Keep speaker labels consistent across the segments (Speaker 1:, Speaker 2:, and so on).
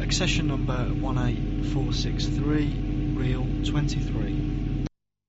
Speaker 1: Accession number 18463, reel 23.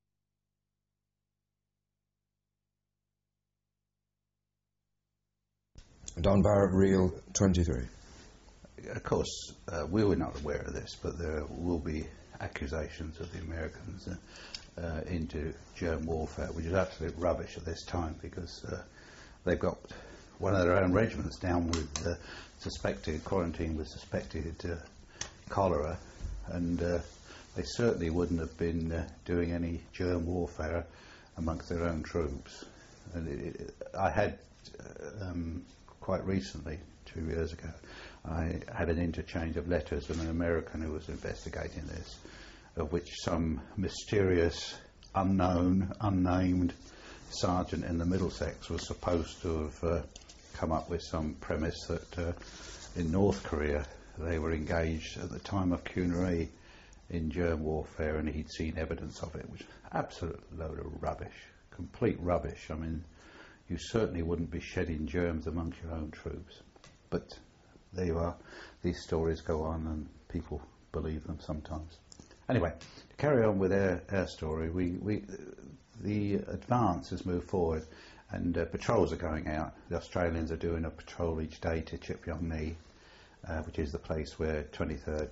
Speaker 2: Don Barrett, reel 23.
Speaker 3: Of course, we were not aware of this, but there will be accusations of the Americans into germ warfare, which is absolute rubbish at this time, because they've got one of their own regiments down with quarantine with suspected cholera, and they certainly wouldn't have been doing any germ warfare amongst their own troops. And I had quite recently, 2 years ago, I had an interchange of letters with an American who was investigating this, of which some mysterious, unnamed sergeant in the Middlesex was supposed to have come up with some premise that in North Korea they were engaged at the time of Cunard in germ warfare, and he'd seen evidence of it, which is an absolute load of rubbish, complete rubbish. I mean, you certainly wouldn't be shedding germs amongst your own troops. But there you are, these stories go on and people believe them sometimes. Anyway, to carry on with our story, the advance has moved forward, and patrols are going out. The Australians are doing a patrol each day to Chip Yong Ni, which is the place where 23rd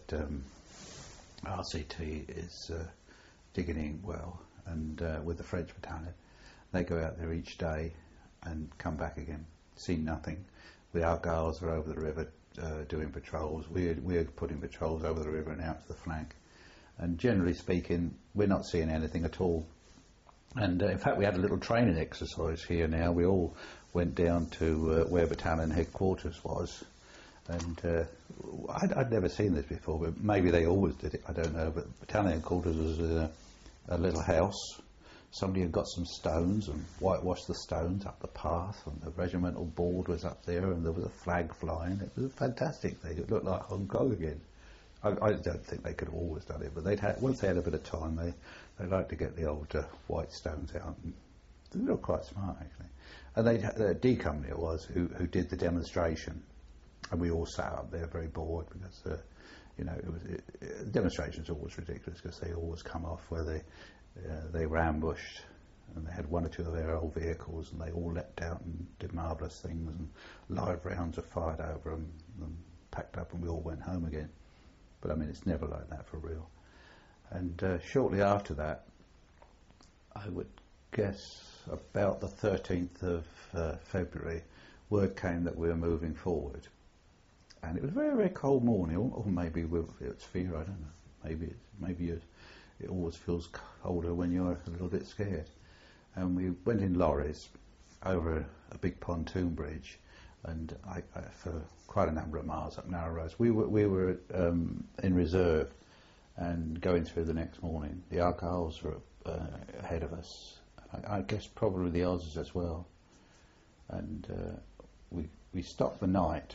Speaker 3: RCT is digging in well, and with the French battalion. They go out there each day and come back again, see nothing. The Argylls are over the river doing patrols. We're putting patrols over the river and out to the flank. And generally speaking, we're not seeing anything at all. And in fact, we had a little training exercise here now. We all went down to where battalion headquarters was. And I'd never seen this before, but maybe they always did it, I don't know. But battalion headquarters was a little house. Somebody had got some stones and whitewashed the stones up the path, and the regimental board was up there, and there was a flag flying. It was a fantastic thing. It looked like Hong Kong again. I don't think they could have always done it, but once they had a bit of time, they liked to get the old white stones out. And they looked quite smart, actually. And the D Company it was who did the demonstration, and we all sat up there very bored because demonstrations are always ridiculous because they always come off where they were ambushed, and they had one or two of their old vehicles, and they all leapt out and did marvellous things, and live rounds were fired over them and packed up, and we all went home again. But I mean, it's never like that for real. And shortly after that, I would guess about the 13th of February, word came that we were moving forward. And it was a very, very cold morning, or maybe it's fear, I don't know. Maybe it always feels colder when you're a little bit scared. And we went in lorries over a big pontoon bridge, and I for quite a number of miles up narrow roads. We were in reserve and going through the next morning. The Argylls were ahead of us. I guess probably the Aussies as well. And we stopped the night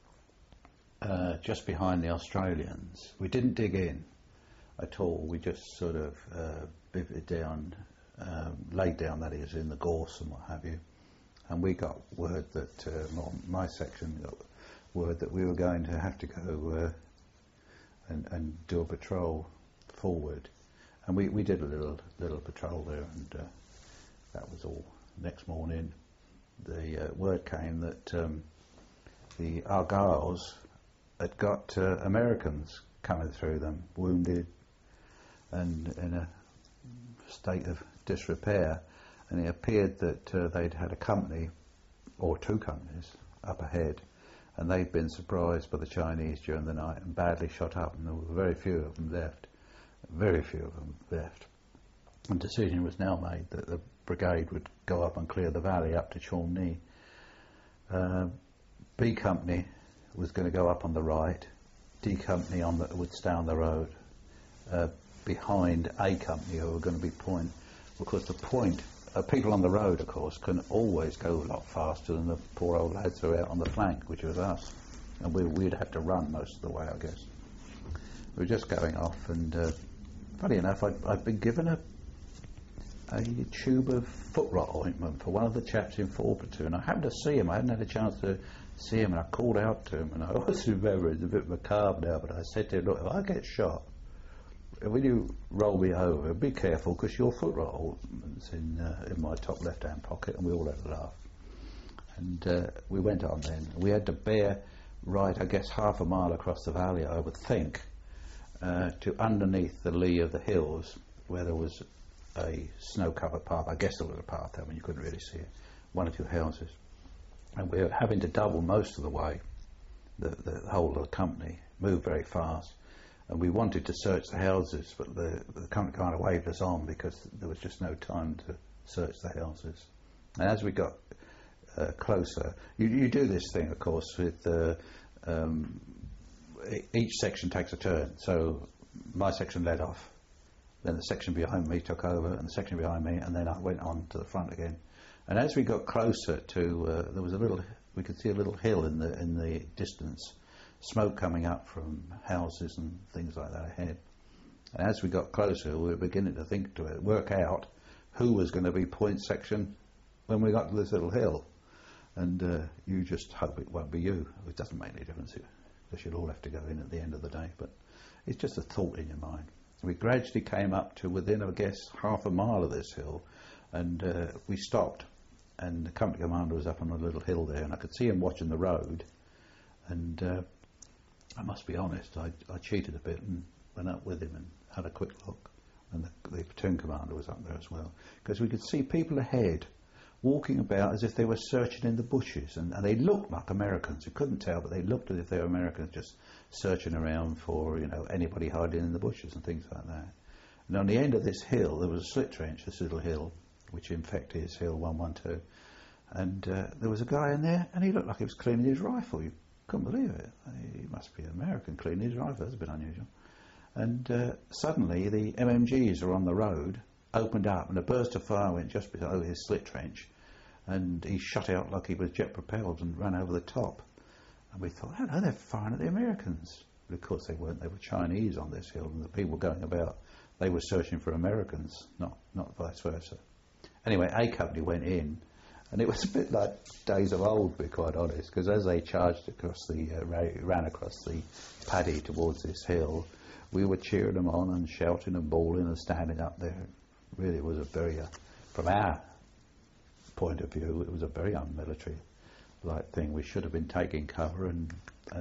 Speaker 3: just behind the Australians. We didn't dig in at all. We just sort of bivvied down, laid down, that is, in the gorse and what have you. And we got word that, my section got word that we were going to have to go and do a patrol forward. And we did a little patrol there, and that was all. Next morning, the word came that the Argylls had got Americans coming through them, wounded and in a state of disrepair, and it appeared that they'd had a company, or two companies, up ahead, and they'd been surprised by the Chinese during the night and badly shot up, and there were very few of them left. And the decision was now made that the brigade would go up and clear the valley up to Chong Ni. B Company was going to go up on the right, D Company would stay on the road behind A Company, who were going to be point. Of course, the point, people on the road, of course, can always go a lot faster than the poor old lads who were out on the flank, which was us. And we'd have to run most of the way, I guess. We were just going off, and funny enough, I'd been given a tube of foot rot ointment for one of the chaps in 4 platoon. I happened to see him. I hadn't had a chance to see him, and I called out to him, and I always remember, it's a bit macabre now, but I said to him, look, if I get shot, when you roll me over, be careful, because your foot roll is in my top left-hand pocket, and we all had a laugh. And we went on then. We had to bear right, I guess, half a mile across the valley, I would think, to underneath the lee of the hills, where there was a snow-covered path. I guess there was a path there, I mean, you couldn't really see it. One or two houses. And we were having to double most of the way, the whole of the company, moved very fast. And we wanted to search the houses, but the company kind of waved us on because there was just no time to search the houses. And as we got closer, you do this thing, of course, with each section takes a turn. So my section led off, then the section behind me took over, and the section behind me, and then I went on to the front again. And as we got closer to, there was we could see a little hill in the distance, smoke coming up from houses and things like that ahead. And as we got closer, we were beginning to work out who was going to be point section when we got to this little hill. And you just hope it won't be you. It doesn't make any difference, because you'll all have to go in at the end of the day. But it's just a thought in your mind. We gradually came up to within, I guess, half a mile of this hill, and we stopped. And the company commander was up on a little hill there, and I could see him watching the road. And I must be honest, I cheated a bit and went up with him and had a quick look. And the platoon commander was up there as well, because we could see people ahead walking about as if they were searching in the bushes, and they looked like Americans. You couldn't tell, but they looked as if they were Americans, just searching around for anybody hiding in the bushes and things like that. And on the end of this hill there was a slit trench, this little hill, which in fact is Hill 112, and there was a guy in there, and he looked like he was cleaning his rifle. You couldn't believe it. He must be American, cleaning his rifle. That's a bit unusual. And suddenly the MMGs are on the road, opened up, and a burst of fire went just below his slit trench, and he shot out like he was jet propelled and ran over the top. And we thought, oh no, they're firing at the Americans. But of course they weren't. They were Chinese on this hill, and the people going about, they were searching for Americans, not vice versa. Anyway, A Company went in, and it was a bit like days of old, to be quite honest, because as they charged across ran across the paddy towards this hill, we were cheering them on and shouting and bawling and standing up there. Really, it was a very, from our point of view, it was a very unmilitary-like thing. We should have been taking cover and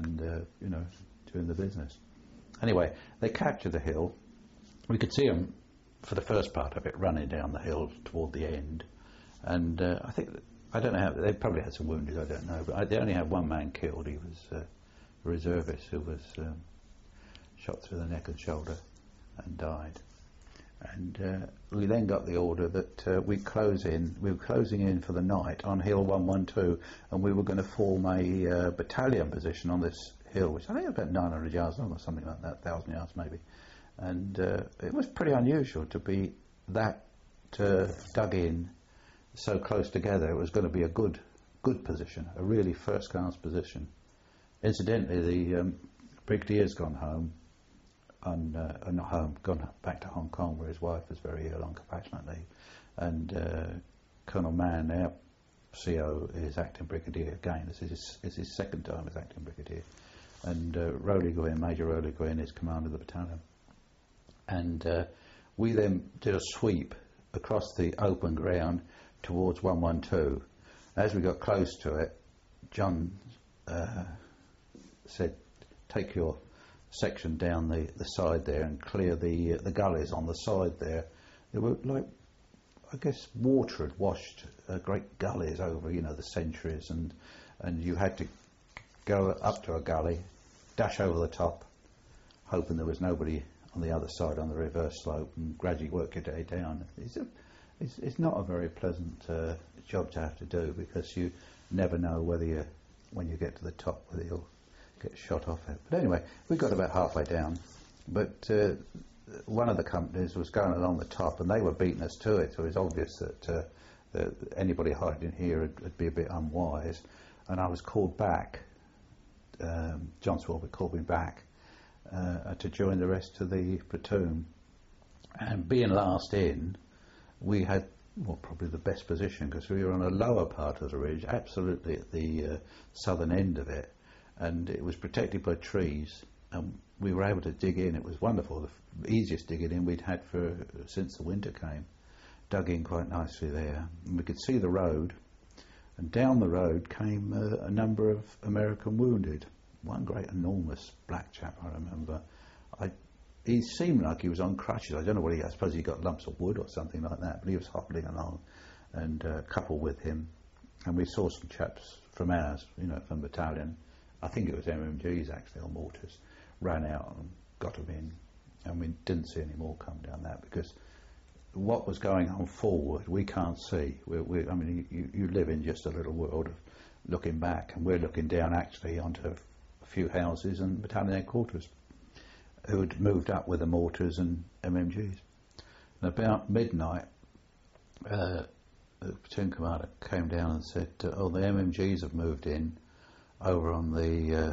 Speaker 3: doing the business. Anyway, they captured the hill. We could see them for the first part of it running down the hill toward the end, and I don't know how, they probably had some wounded, I don't know, but they only had one man killed. He was a reservist who was shot through the neck and shoulder and died. And we then got the order that we were closing in for the night on Hill 112, and we were going to form a battalion position on this hill, which I think was about 900 yards long or something like that, 1,000 yards maybe. And it was pretty unusual to be that dug in so close together. It was going to be a good position, a really first-class position. Incidentally, the brigadier's gone home, gone back to Hong Kong, where his wife was very ill on compassionate leave. And Colonel Mann, our CO, is acting brigadier again. This is his second time as acting brigadier. And Rowley Gwynn, Major Rowley Gwynn, is commander of the battalion. And we then did a sweep across the open ground towards 112. As we got close to it, John said, take your section down the side there and clear the gullies on the side there. They were like, I guess, water had washed great gullies over, the centuries, and you had to go up to a gully, dash over the top, hoping there was nobody on the other side on the reverse slope, and gradually work your way down. It's not a very pleasant job to have to do, because you never know whether when you get to the top, whether you'll get shot off it. But anyway, we got about halfway down, but one of the companies was going along the top, and they were beating us to it, so it was obvious that anybody hiding here would be a bit unwise. And I was called back, John Swarbrick called me back to join the rest of the platoon. And being last in, we had well, probably the best position, because we were on a lower part of the ridge, absolutely at the southern end of it, and it was protected by trees, and we were able to dig in. It was wonderful, the easiest digging in we'd had since the winter came. Dug in quite nicely there, and we could see the road, and down the road came a number of American wounded. One great enormous black chap, I remember. He seemed like he was on crutches. I don't know what I suppose he got lumps of wood or something like that, but he was hobbling along, and a couple with him, and we saw some chaps from ours, from battalion, I think it was MMGs actually, or mortars, ran out and got them in, and we didn't see any more come down that, because what was going on forward we can't see. I mean, you live in just a little world of looking back, and we're looking down actually onto a few houses and battalion headquarters, who had moved up with the mortars and MMGs. And about midnight, the platoon commander came down and said, the MMGs have moved in over on the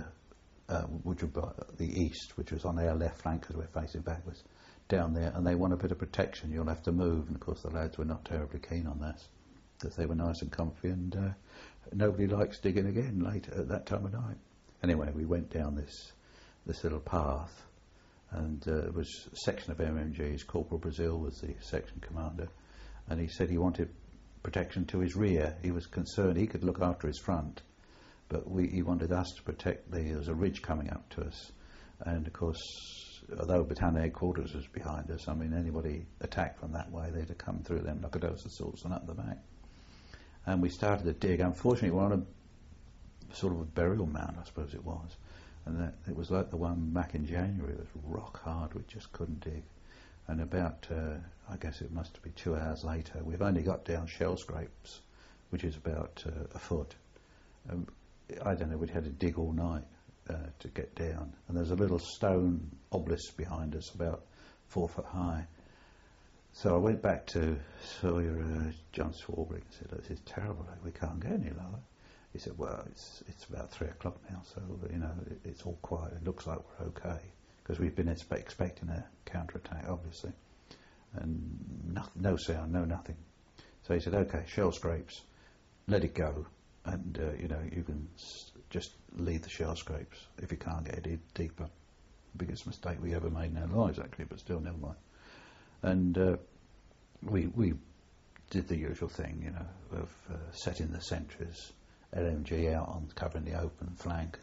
Speaker 3: east, which was on our left flank because we're facing backwards, down there, and they want a bit of protection, you'll have to move. And of course the lads were not terribly keen on this, because they were nice and comfy, and nobody likes digging again late at that time of night. Anyway, we went down this little path, and there was a section of MMGs. Corporal Brazil was the section commander, and he said he wanted protection to his rear. He was concerned he could look after his front, but he wanted us to protect there was a ridge coming up to us, and of course, although battalion headquarters was behind us, I mean, anybody attacked from that way, they'd have come through them Nockadosa assaults and up the back. And we started to dig. Unfortunately, we're on a sort of a burial mound, I suppose it was, and it was like the one back in January. It was rock hard, we just couldn't dig. And about, I guess it must be 2 hours later, we've only got down shell scrapes, which is about a foot. I don't know, we'd had to dig all night to get down. And there's a little stone obelisk behind us, about 4 foot high. So I went back to Sawyer, John Swarbrick, and said, "This is terrible, we can't go any lower." He said, "Well, it's about 3 o'clock now, so it's all quiet. It looks like we're okay, because we've been expecting a counterattack, obviously, and no sound, no nothing." So he said, "Okay, shell scrapes, let it go, and you can just leave the shell scrapes if you can't get it deeper." Biggest mistake we ever made in our lives, actually, but still, never mind. And we did the usual thing, of setting the sentries, LMG out on covering the open flank,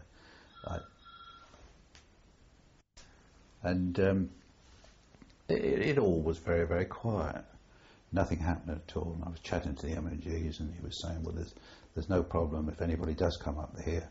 Speaker 3: and it all was very, very quiet. Nothing happened at all. And I was chatting to the MMGs, and he was saying, "Well, there's no problem if anybody does come up here.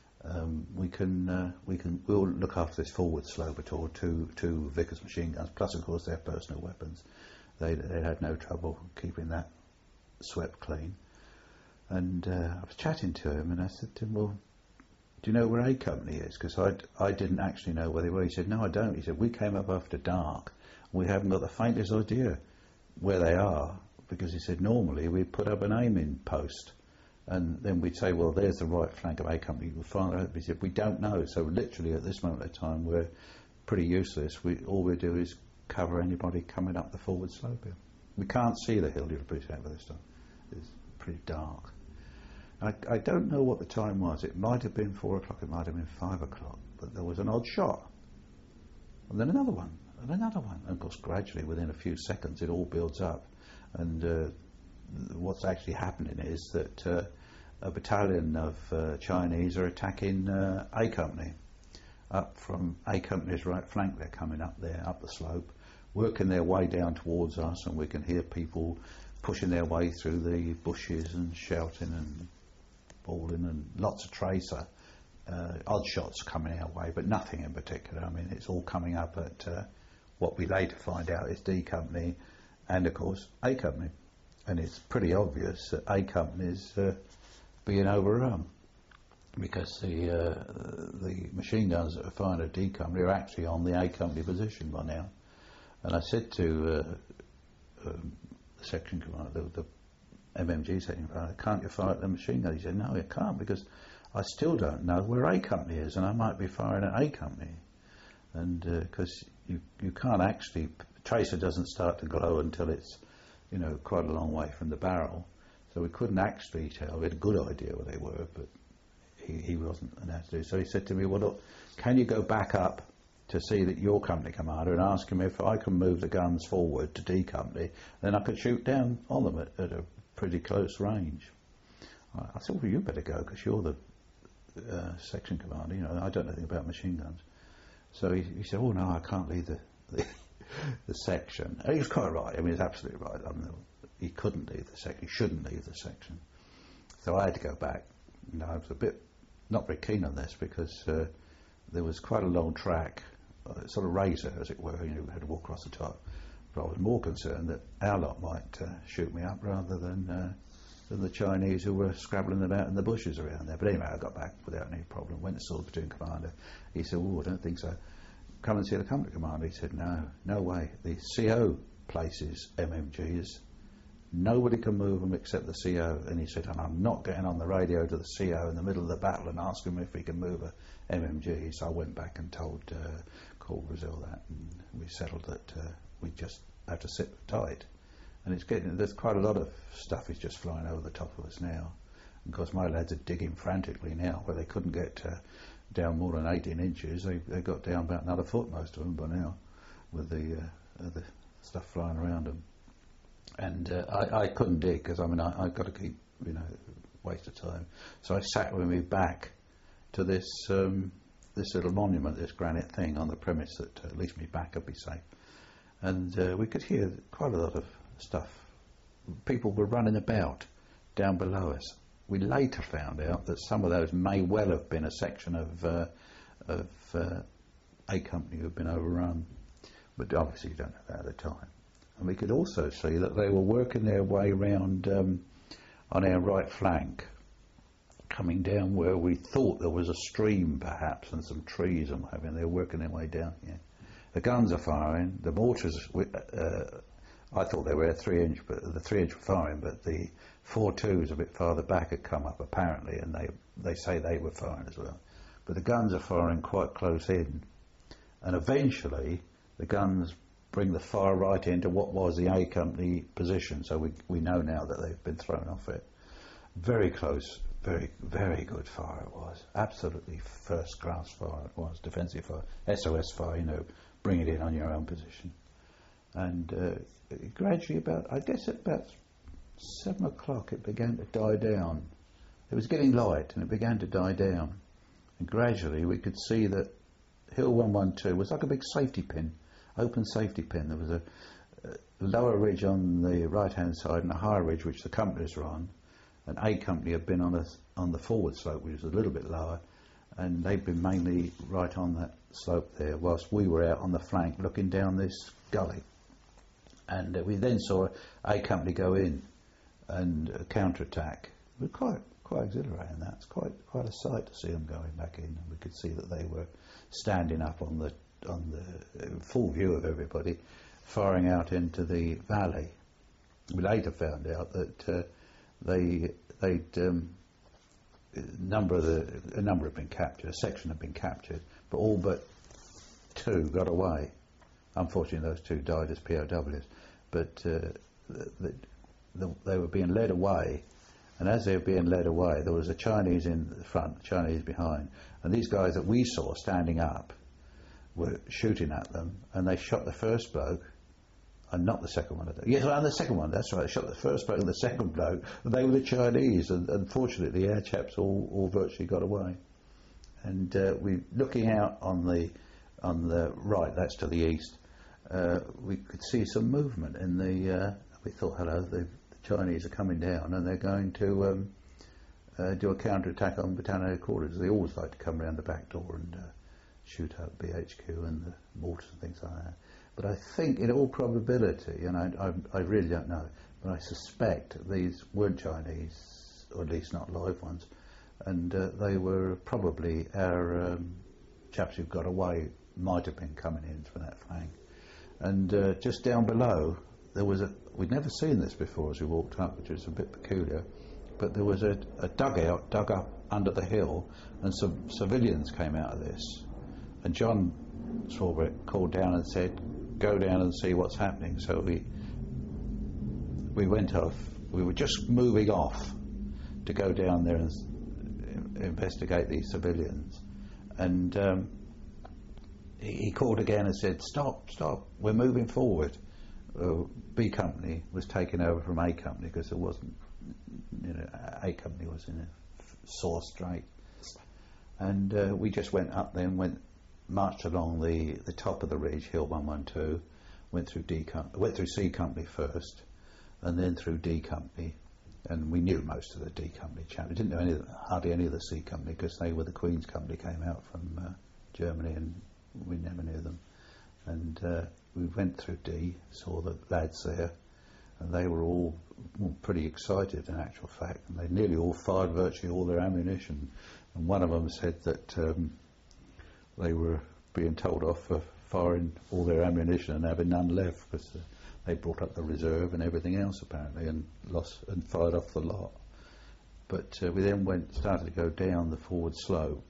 Speaker 3: We'll look after this forward slope at all. Two Vickers machine guns, plus of course their personal weapons. They had no trouble keeping that swept clean." And I was chatting to him, and I said to him, "Well, do you know where A Company is?" Because I didn't actually know where they were. He said, "No, I don't." He said, "We came up after dark. We haven't got the faintest idea where they are," because he said normally we put up an aiming post, and then we'd say, "Well, there's the right flank of A Company, we'll find out." He said, "We don't know." So literally at this moment of time we're pretty useless. All we do is cover anybody coming up the forward slope here. We can't see the hill, you'll appreciate by this time. It's pretty dark. I don't know what the time was. It might have been 4 o'clock, it might have been 5 o'clock, but there was an odd shot, and then another one, and another one. And of course gradually, within a few seconds, it all builds up. And what's actually happening is that a battalion of Chinese are attacking A Company. Up from A Company's right flank, they're coming up there, up the slope, working their way down towards us, and we can hear people pushing their way through the bushes and shouting and bawling, and lots of tracer, odd shots coming our way, but nothing in particular. I mean, it's all coming up at what we later find out is D Company and, of course, A Company. And it's pretty obvious that A Company is being overrun, because the machine guns that are firing at D Company are actually on the A Company position by now. And I said to the section commander, the MMG section commander, "Can't you fire at the machine gun?" He said, "No, you can't, because I still don't know where A Company is, and I might be firing at A Company." And because you can't actually, tracer doesn't start to glow until it's you know, quite a long way from the barrel, so we couldn't actually tell. We had a good idea where they were, but he wasn't allowed to do. So he said to me, well, look, can you go back up to see that your company commander and ask him if I can move the guns forward to D Company, then I could shoot down on them at a pretty close range. I said, well, you better go because you're the section commander, you know, I don't know anything about machine guns. So he said, oh no, I can't leave the section. And he was quite right. I mean, he's absolutely right. He couldn't leave the section. He shouldn't leave the section. So I had to go back. You know, I was a bit not very keen on this because there was quite a long track, sort of razor, as it were. You know, we had to walk across the top. But I was more concerned that our lot might shoot me up rather than the Chinese who were scrabbling about in the bushes around there. But anyway, I got back without any problem. Went and saw the platoon commander. He said, oh, I don't think so. Come and see the company commander. He said, no way. The CO places MMGs. Nobody can move them except the CO. And he said, and I'm not getting on the radio to the CO in the middle of the battle and asking him if he can move a MMG. So I went back and told Corporal Brazil that, and we settled that we just have to sit tight. And there's quite a lot of stuff is just flying over the top of us now. Of course, my lads are digging frantically now, where they couldn't get down more than 18 inches. They got down about another foot, most of them, by now, with the stuff flying around them. And I couldn't dig because I got to keep, you know, waste of time. So I sat with me back to this little monument, this granite thing on the premise that at least my back would be safe. And we could hear quite a lot of stuff. People were running about down below us. We later found out that some of those may well have been a section of A Company who had been overrun, but obviously you don't know that at the time. And we could also see that they were working their way round on our right flank, coming down where we thought there was a stream perhaps and some trees and what have you. They were working their way down here. The guns are firing, the mortars, I thought they were a 3-inch, but the 3-inch were firing, but the 4.2s a bit farther back had come up apparently, and they say they were firing as well. But the guns are firing quite close in, and eventually the guns bring the fire right into what was the A Company position, so we know now that they've been thrown off it. Very close, very, very good fire it was. Absolutely first-class fire it was, defensive fire, SOS fire, you know, bring it in on your own position. And gradually at about 7 o'clock it began to die down. It was getting light and it began to die down. And gradually we could see that Hill 112 was like a big safety pin, open safety pin. There was a lower ridge on the right-hand side and a higher ridge which the companies were on. And A Company had been on the forward slope, which was a little bit lower, and they'd been mainly right on that slope there, whilst we were out on the flank looking down this gully. And we then saw A Company go in and counterattack. It was quite exhilarating. That's quite a sight to see them going back in. And we could see that they were standing up on the full view of everybody, firing out into the valley. We later found out that a number had been captured, a section had been captured, but all but 2 got away. Unfortunately, those 2 died as POWs, but they were being led away, and as they were being led away, there was a Chinese in the front, Chinese behind, and these guys that we saw standing up were shooting at them, and they shot the first bloke, and not the second one. Yes, and the second one, that's right, they shot the first bloke and the second bloke, and they were the Chinese, and unfortunately our chaps all virtually got away. And we looking out on the right, that's to the east, we could see some movement in the. We thought, hello, the Chinese are coming down, and they're going to do a counter-attack on battalion headquarters. They always like to come around the back door and shoot up BHQ and the mortars and things like that. But I think, in all probability, and I really don't know, but I suspect these weren't Chinese, or at least not live ones, and they were probably our chaps who got away, might have been coming in from that flank. And just down below, there was we'd never seen this before as we walked up, which was a bit peculiar, but there was a dugout dug up under the hill, and some civilians came out of this. And John Swarbrick called down and said, go down and see what's happening. So we went off. We were just moving off to go down there and investigate these civilians, and he called again and said, "Stop! We're moving forward." B Company was taken over from A Company because there wasn't, A Company was in a sore strait, and we just went up there and marched along the top of the ridge, Hill 112, went through C Company first, and then through D Company, and we knew most of the D Company chaps. We didn't know hardly any of the C Company because they were the Queen's Company, came out from Germany, and we never knew them. And we went through D, saw the lads there, and they were all pretty excited in actual fact, and they nearly all fired virtually all their ammunition. And one of them said that they were being told off for firing all their ammunition and having none left because they brought up the reserve and everything else apparently and fired off the lot. But we then started to go down the forward slope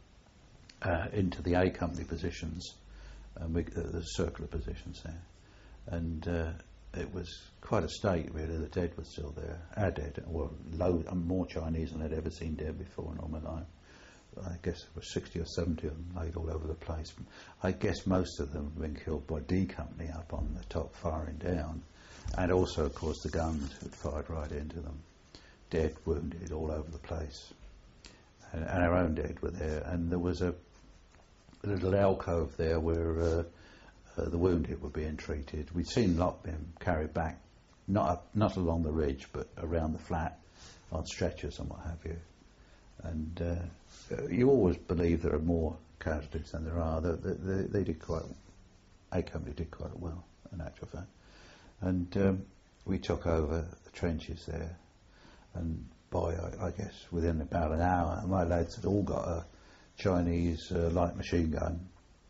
Speaker 3: into the A Company positions, the circular positions there, and it was quite a state really. The dead was still there, our dead, well, more Chinese than I'd ever seen dead before in all my life. I guess there were 60 or 70 of them laid all over the place. I guess most of them have been killed by D Company up on the top firing down, and also of course the guns had fired right into them. Dead, wounded, all over the place, and our own dead were there, and there was a little alcove there where the wounded were being treated. We'd seen a lot of them carried back, not along the ridge, but around the flat on stretchers and what have you. And you always believe there are more casualties than there are. They did A Company did quite well, in actual fact. And we took over the trenches there, and by, I guess, within about an hour, my lads had all got a Chinese light machine gun,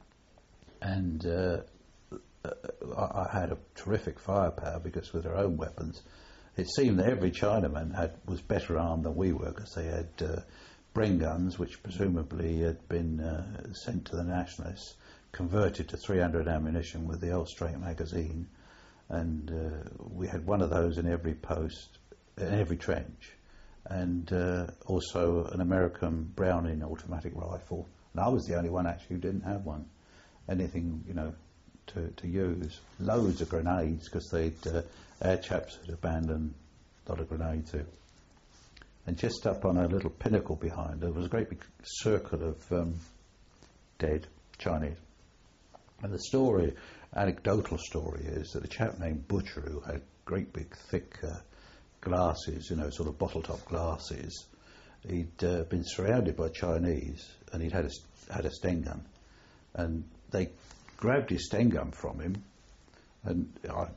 Speaker 3: and I had a terrific firepower because with their own weapons, it seemed that every Chinaman was better armed than we were because they had Bren guns, which presumably had been sent to the nationalists, converted to 300 ammunition with the old straight magazine, and we had one of those in every post, in every trench, and also an American Browning automatic rifle, and I was the only one actually who didn't have one, anything to use. Loads of grenades because our chaps had abandoned a lot of grenades there. And just up on a little pinnacle behind there was a great big circle of dead Chinese. And the anecdotal story is that a chap named Butcher, who had great big thick glasses, sort of bottle top glasses, he'd been surrounded by Chinese, and he'd had a Sten gun, and they grabbed his Sten gun from him, and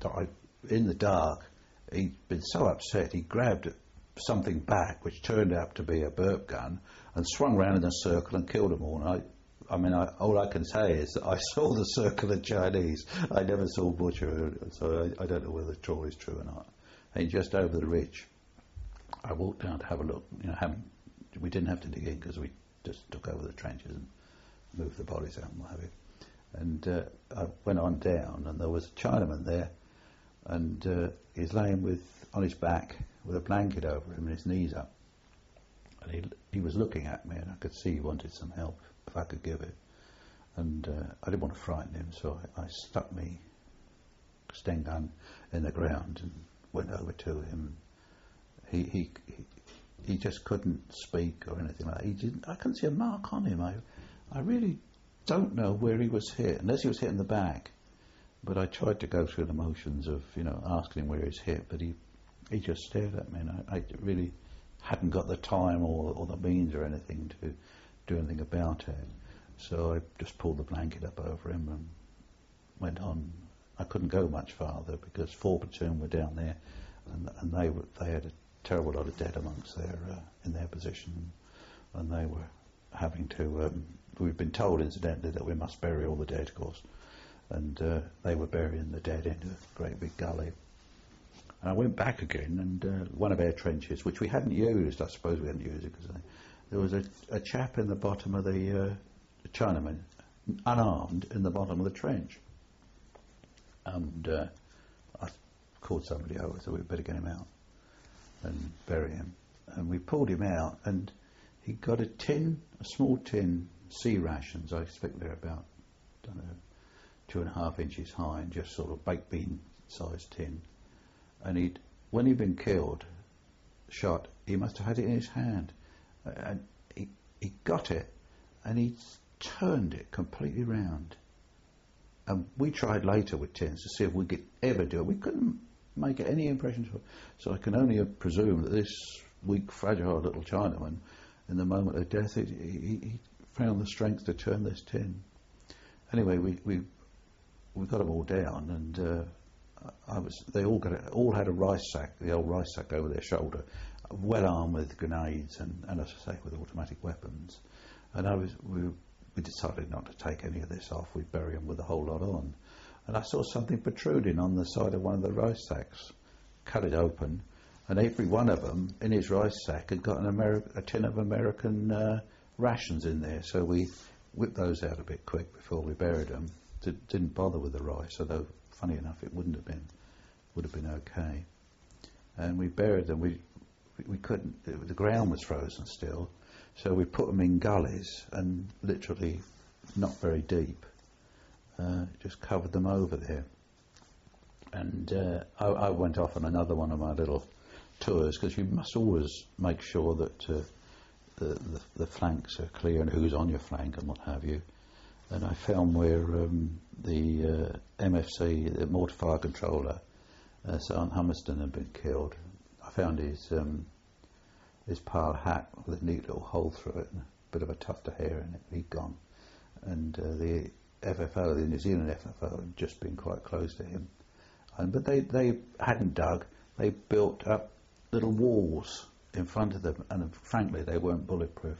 Speaker 3: in the dark he'd been so upset he grabbed something back which turned out to be a burp gun and swung round in a circle and killed them all. And all I can say is that I saw the circle of Chinese. I never saw Butcher, so I don't know whether the story is true or not. And just over the ridge, I walked down to have a look. We didn't have to dig in because we just took over the trenches and moved the bodies out and what have you. And I went on down, and there was a Chinaman there, and he's laying on his back with a blanket over him and his knees up. And he was looking at me, and I could see he wanted some help if I could give it. And I didn't want to frighten him, so I stuck my Sten gun in the ground and went over to him. He just couldn't speak or anything like that. I couldn't see a mark on him. I really don't know where he was hit, unless he was hit in the back. But I tried to go through the motions of, asking him where he was hit, but he just stared at me, and I really hadn't got the time or the means or anything to do anything about it. So I just pulled the blanket up over him and went on. I couldn't go much farther because 4 platoon were down there, and they had a terrible lot of dead amongst in their position, and they were having to. We've been told, incidentally, that we must bury all the dead, of course, and they were burying the dead into a great big gully. And I went back again, and one of our trenches, which we hadn't used, I suppose we hadn't used it because there was a chap in the bottom of the Chinaman, unarmed, in the bottom of the trench. And I called somebody over, so we better get him out and bury him. And we pulled him out, and he got a small tin, sea rations. I expect they're about, 2.5 inches high, and just sort of baked bean sized tin. And when he'd been shot, he must have had it in his hand, and he got it, and he turned it completely round. And we tried later with tins to see if we could ever do it. We couldn't make any impression. So I can only presume that this weak, fragile little Chinaman, in the moment of death, he found the strength to turn this tin. Anyway, we got them all down, and they all had a rice sack, the old rice sack over their shoulder, well armed with grenades and as I say, with automatic weapons. And we decided not to take any of this off. We'd bury them with a whole lot on. And I saw something protruding on the side of one of the rice sacks. Cut it open, and every one of them in his rice sack had got a tin of American rations in there. So we whipped those out a bit quick before we buried them. Didn't bother with the rice, although funny enough it would have been okay. And we buried them. We couldn't. The ground was frozen still, so we put them in gullies and literally not very deep. Just covered them over there. And I went off on another one of my little tours, because you must always make sure that the flanks are clear and who's on your flank and what have you. And I found where the MFC, the mortar fire controller, Sergeant Hummerston, had been killed. I found his pile hat with a neat little hole through it and a bit of a tuft of hair in it. He'd gone. And the FFO, the New Zealand FFO, had just been quite close to him. But they hadn't dug. They built up little walls in front of them, and frankly they weren't bulletproof.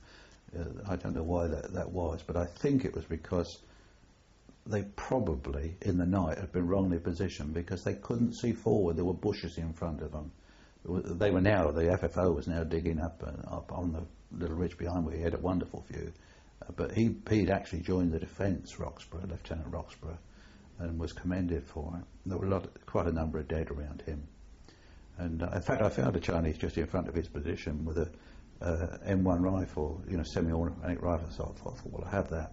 Speaker 3: I don't know why that was, but I think it was because they probably in the night had been wrongly positioned, because they couldn't see forward. There were bushes in front of them. The FFO was now digging up on the little ridge behind where he had a wonderful view. But he'd actually joined the defence, Lieutenant Roxburgh, and was commended for it. There were quite a number of dead around him. And in fact, I found a Chinese just in front of his position with a M1 rifle, semi-automatic rifle. So I thought, well, I have that.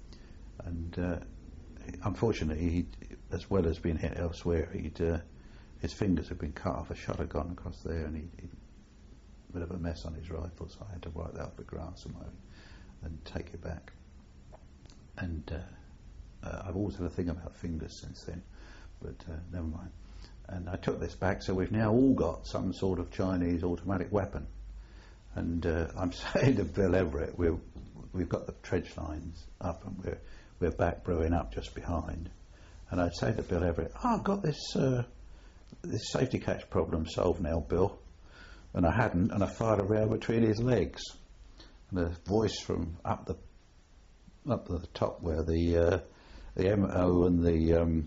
Speaker 3: And unfortunately, he, as well as being hit elsewhere, his fingers had been cut off. A shot had gone across there, and he'd a bit of a mess on his rifle. So I had to wipe that off the grass and take it back. And I've always had a thing about fingers since then, but never mind. And I took this back, so we've now all got some sort of Chinese automatic weapon. And I'm saying to Bill Everett, we've got the trench lines up, and we're back brewing up just behind. And I'd say to Bill Everett, I've got this safety catch problem solved now, Bill. And I hadn't, and I fired a round between his legs. And a voice from up the top where the MO and the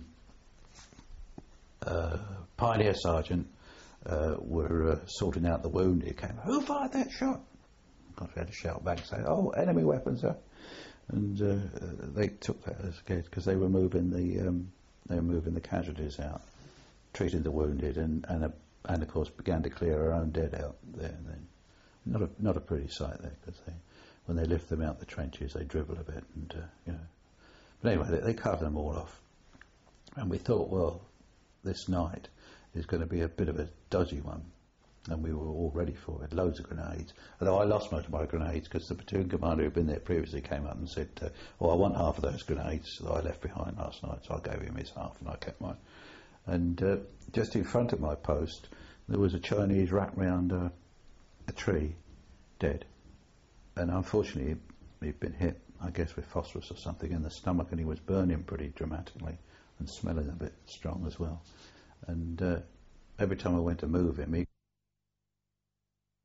Speaker 3: Pioneer Sergeant were sorting out the wounded came, who fired that shot? I had to shout back and say, oh, enemy weapons, sir. And they took that as good, because they were moving the casualties out, treating the wounded, and of course began to clear our own dead out there. And then not a pretty sight there, because when they lift them out the trenches, they dribble a bit, and But anyway, they covered them all off, and we thought, well, this night is going to be a bit of a dodgy one, and we were all ready for it. Loads of grenades. Although I lost most of my grenades, because the platoon commander who'd been there previously came up and said, I want half of those grenades that I left behind last night, so I gave him his half and I kept mine. And just in front of my post there was a Chinese wrapped round a tree, dead, and unfortunately he'd been hit, I guess, with phosphorus or something in the stomach, and he was burning pretty dramatically and smelling a bit strong as well. And every time I went to move him,